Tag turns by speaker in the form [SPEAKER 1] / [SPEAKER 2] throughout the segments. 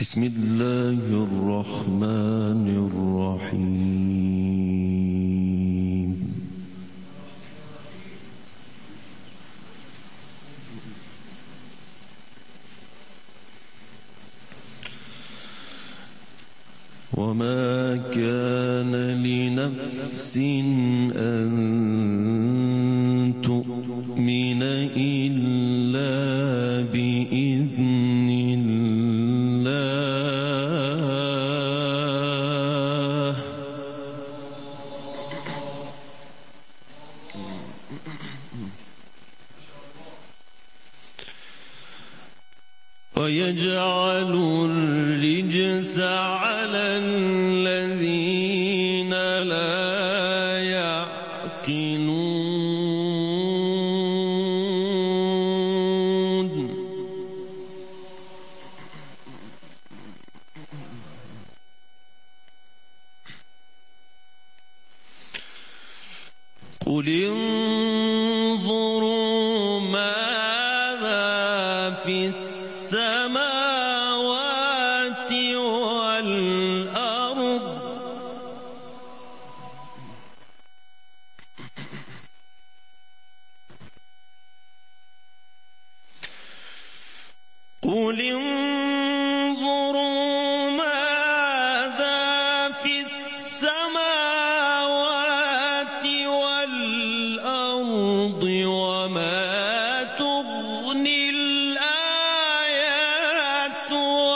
[SPEAKER 1] بسم الله الرحمن الرحيم. وما كان لنفس أن تؤمن إلا بإذن الله ويجعل الرجس على الذين لا يعقلون. قل انظروا ماذا في السماوات والأرض قل انظروا ماذا في السماوات والأرض وما تغني الآيات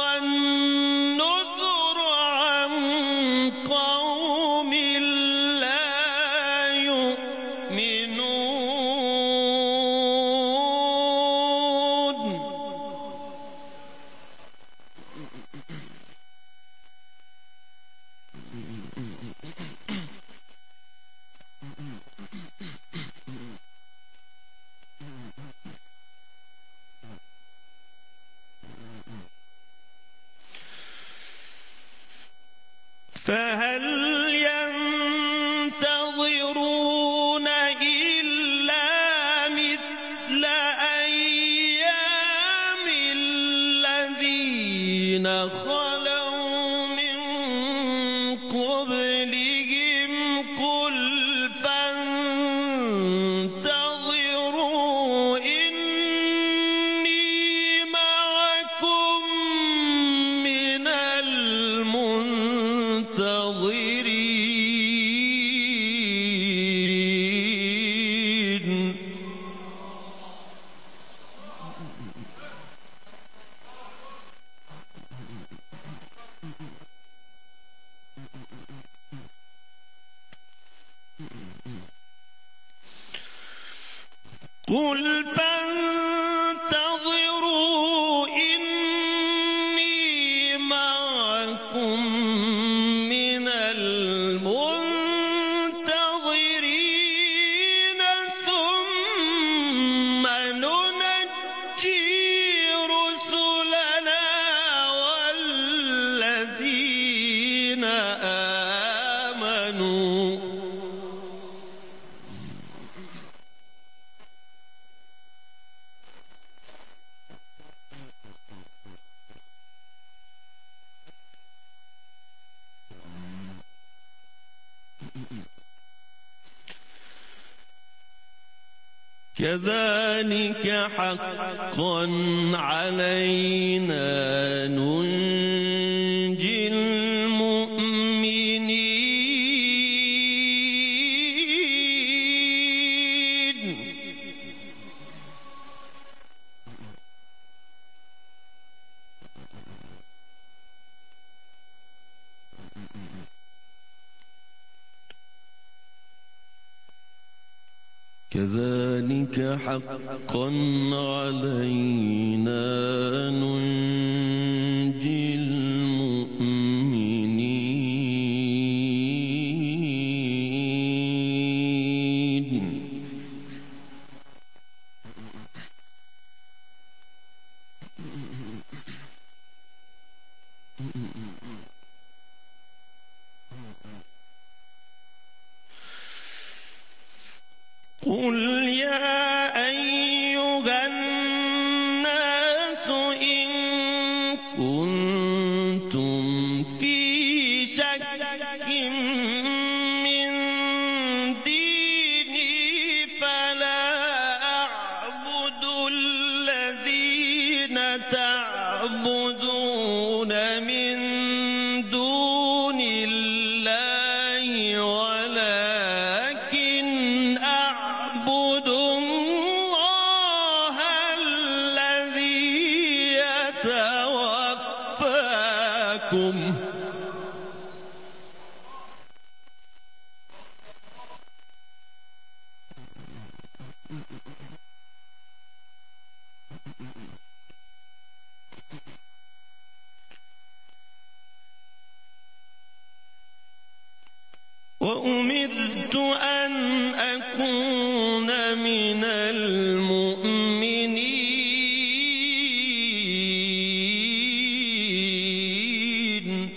[SPEAKER 1] والنذر عن قوم لا يؤمنون. فهل ينتظرون إلا مثل أيام الذين خلوا من قبلهم؟ قل فانتظروا إني معكم من المنتظرين. قل فانتظروا إني معكم من المنتظرين ثم ننجي رسلنا والذين آمنوا كذلك حقا علينا ننجي المؤمنين. كذلك حقا علينا ننجي المؤمنين. قل يا أيها الناس إن كنتم تعبدون من دون الله ولكن أعبد الله الذي يتوفاكم وأمرت أن أكون من المؤمنين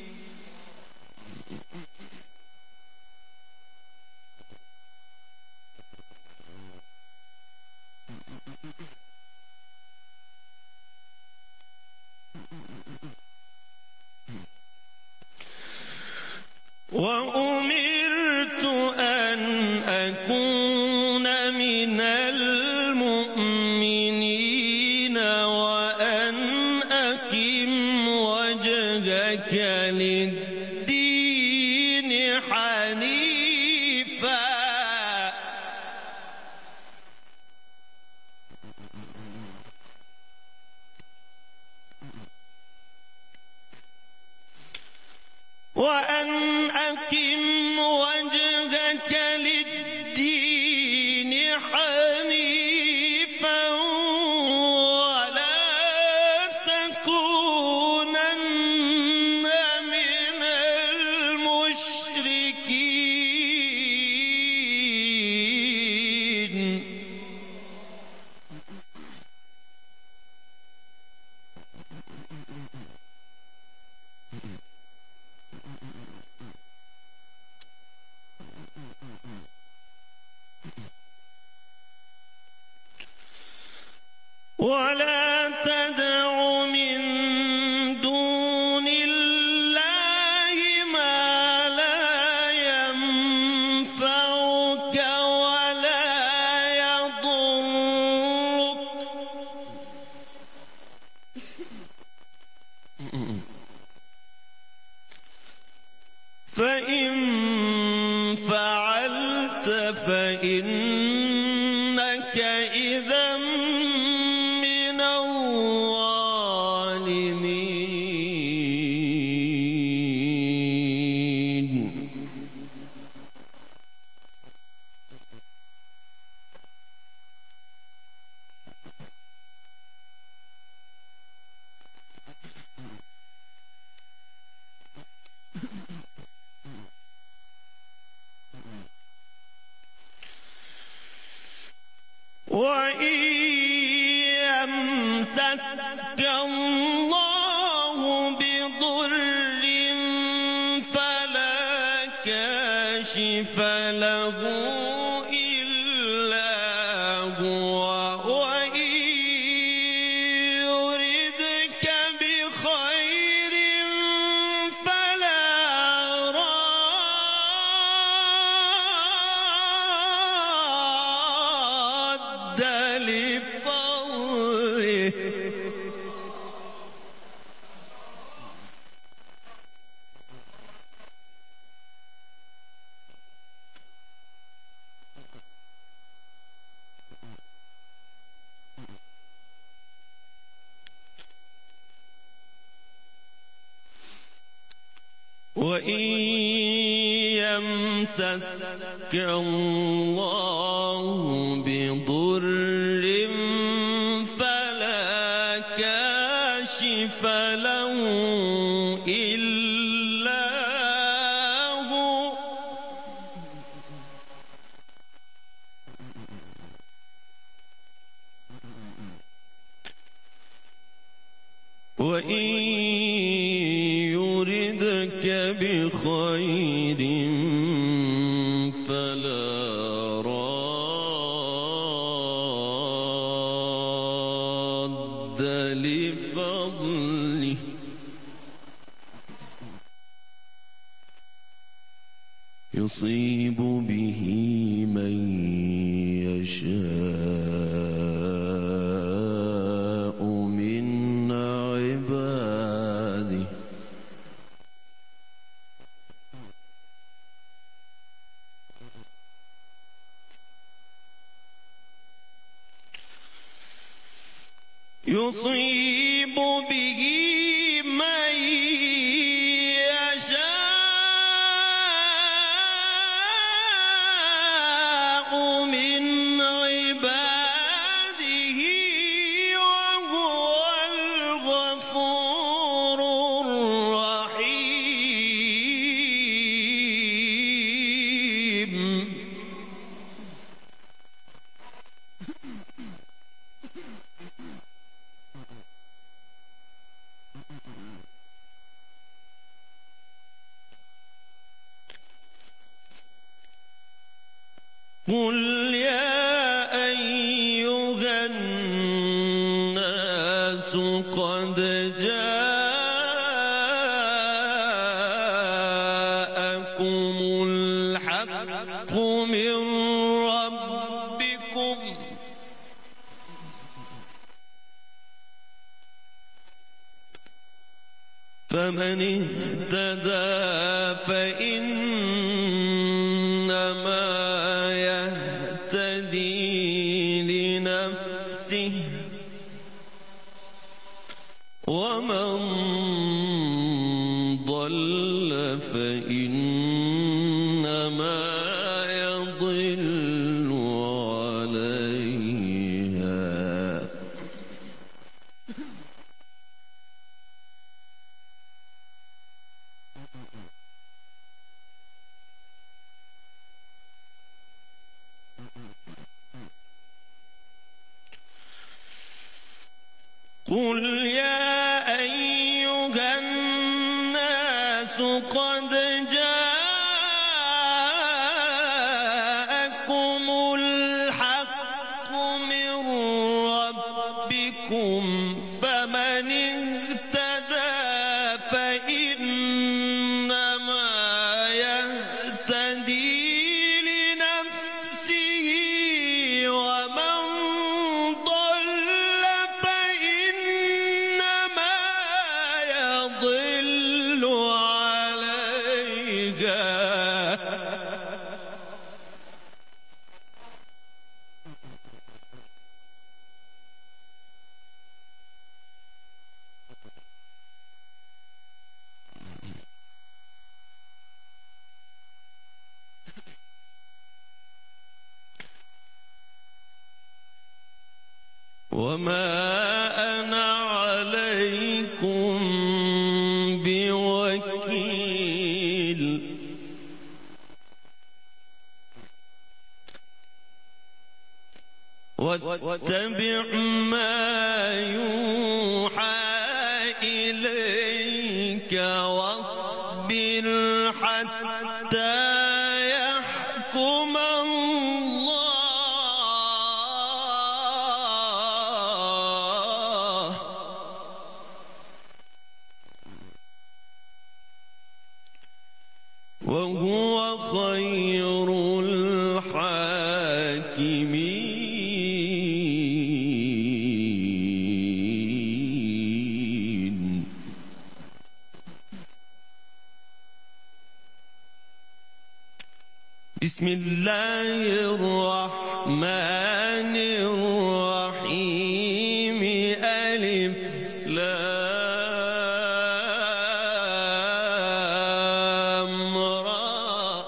[SPEAKER 1] وأمرت أن أكون من المؤمنين وأن أقم وجهك للدين حنيفا وأن أقم وجهك للدين حنيفا ولا تكونن من المشركين ولا تدع من دون الله ما لا ينفعك ولا يضرك فإن فعلت فإنك إذا من الظالمين وإن يمسسك الله بضر فلا كاشف له إلا هو وإن يردك بخير فلا راد لفضله وإن يمسسك الله بضر فلا كاشف له إلا هو وإن يردك بخير فلا راد لفضله يصيب به من يشاء من عباده يصيب به من يشاء من عباده وهو الغفور الرحيم. قل يا أيها الناس قد جاءكم الحق من ربكم فمن اهتدى فإنما يهتدي لنفسه ومن ضل فإنما يضل عليها. قل يا أيها الناس قد جاءكم الحق من ربكم فمن اهتدى فإنما يهتدي لنفسه ومن ضل فإنما يضل عليها. وما أنا عليكم بوكيل واتبع ما يوحى إليك واصبر حتى يحكم الله وهو خير الحاكمين. بسم الله الرحمن الرحيم. ألف لام را.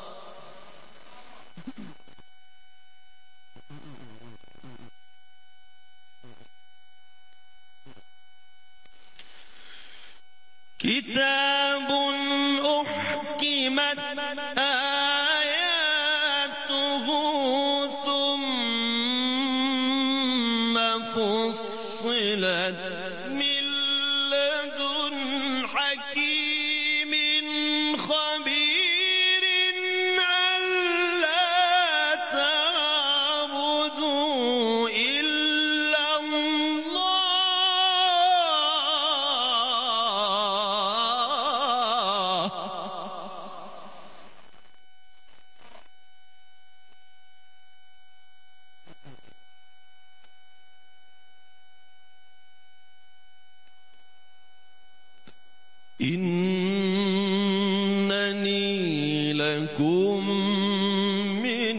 [SPEAKER 1] كتاب أحكمت آياته ثم فصلت من لدن حكيم خبير ألا تعبدوا إلا الله إنني لكم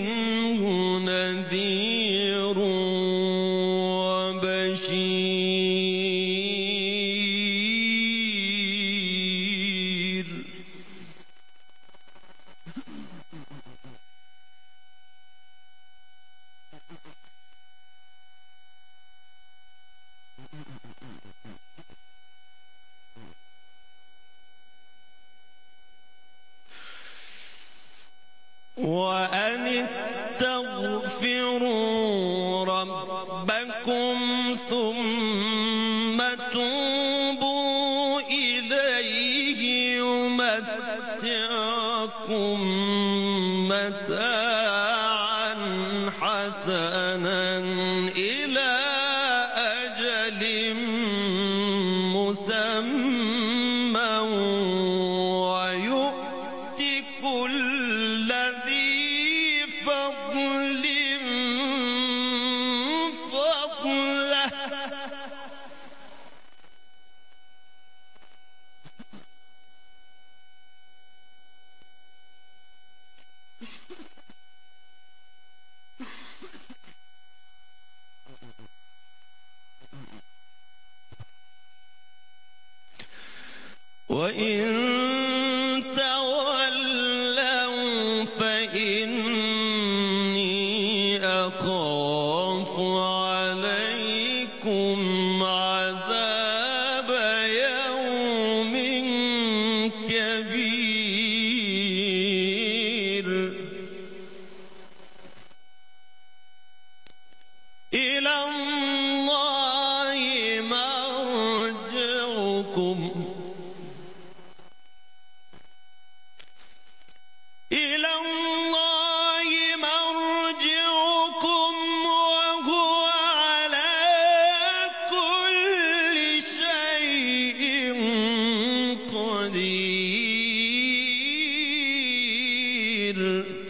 [SPEAKER 1] منه نذير وبشير. ونمتعكم متاعا حسنا إلى أجل مسمى ويؤت كل ذي فضل فضله. وإن تولوا فإني أخاف عليكم عذاب يوم كبير. إلى الله مرجعكم وهو على كل شيء قدير.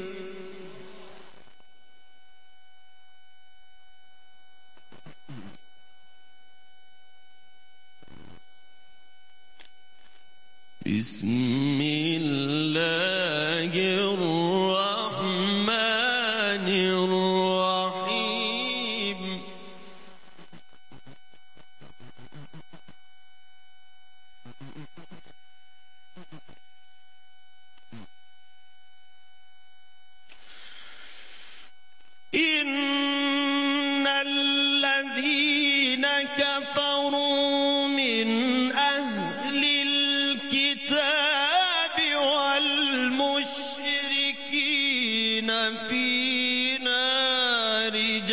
[SPEAKER 1] بسم الله الرحمن الرحيم. إن الذين كفروا من أهل الكتاب والمشركين في نار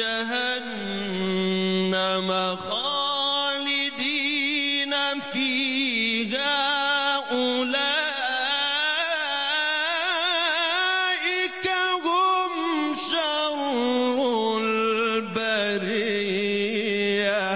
[SPEAKER 1] جهنم خالدين فيها أولئك هم شر البرية.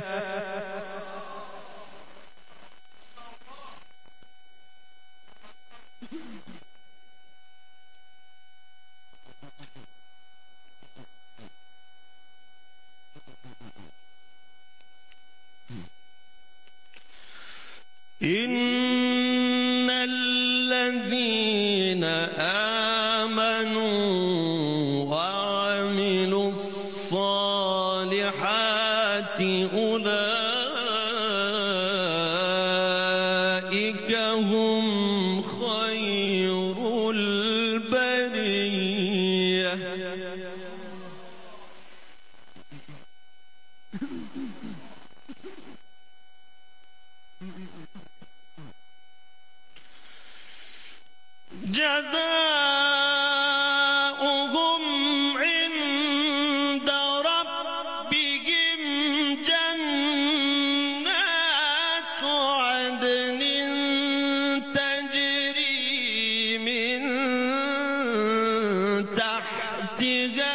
[SPEAKER 1] إن الذين آمنوا وعملوا الصالحات أولئك هم خير البرية. جزاؤهم عند ربهم جنات عدن تجري من تحتها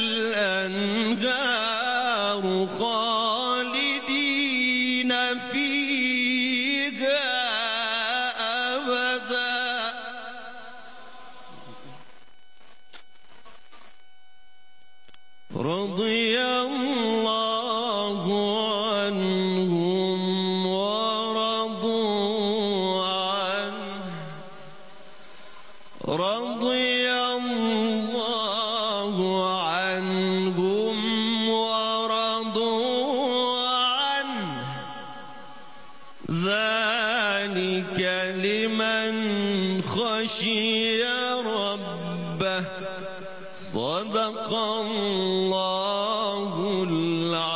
[SPEAKER 1] الأنهار خالدين فيها أبدا. رضي الله عنهم ورضوا عنه. رضي الله عنهم ورضوا عنه. ذلك لمن خشي ربه. صدق الله العظيم.